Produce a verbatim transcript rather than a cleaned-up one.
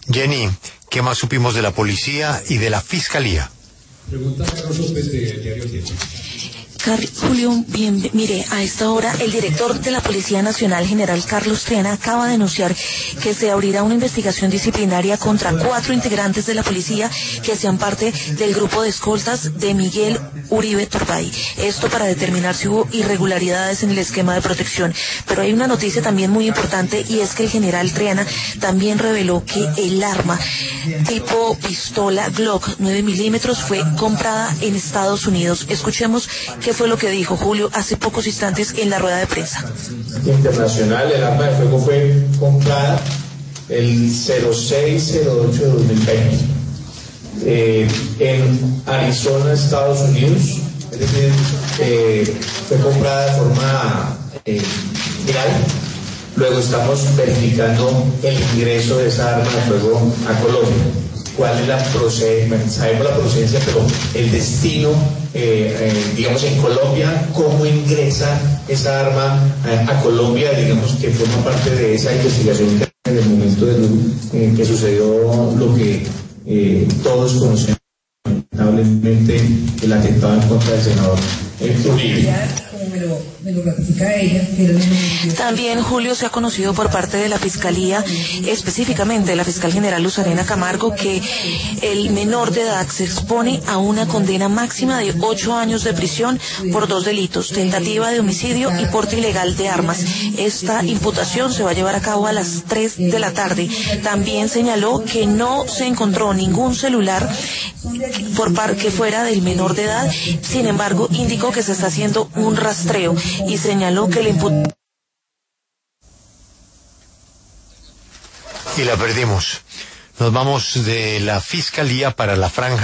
Jenny, ¿qué más supimos de la policía y de la fiscalía? Pregunta Carlos López de Diario Tiempo. Car Julio, bien, mire, a esta hora el director de la Policía Nacional, general Carlos Triana, acaba de anunciar que se abrirá una investigación disciplinaria contra cuatro integrantes de la policía que hacían parte del grupo de escoltas de Miguel Uribe Turbay. Esto para determinar si hubo irregularidades en el esquema de protección. Pero hay una noticia también muy importante, y es que el general Triana también reveló que el arma tipo pistola Glock nueve milímetros fue comprada en Estados Unidos. Escuchemos qué fue lo que dijo Julio hace pocos instantes en la rueda de prensa. Internacional, el arma de fuego fue comprada el cero seis cero ocho de dos mil veinte eh, en Arizona, Estados Unidos. Es decir, eh, fue comprada de forma eh, legal. Luego estamos verificando el ingreso de esa arma de fuego a Colombia. ¿Cuál es la procedencia? Sabemos la procedencia, pero el destino, eh, eh, digamos, en Colombia, cómo ingresa esa arma a, a Colombia, digamos, que forma parte de esa investigación que en el momento de lo, eh, que sucedió lo que eh, todos conocemos, lamentablemente, el atentado en contra del senador Uribe. Me lo, me lo ratifica ella. Pero También, Julio, se ha conocido por parte de la Fiscalía, específicamente de la fiscal general Luz Arena Camargo, que el menor de edad se expone a una condena máxima de ocho años de prisión por dos delitos: tentativa de homicidio y porte ilegal de armas. Esta imputación se va a llevar a cabo a las tres de la tarde. También señaló que no se encontró ningún celular por par que fuera del menor de edad. Sin embargo, indicó que se está haciendo un rastreo y señaló que le imputó. Y la perdimos. Nos vamos de la fiscalía para la franja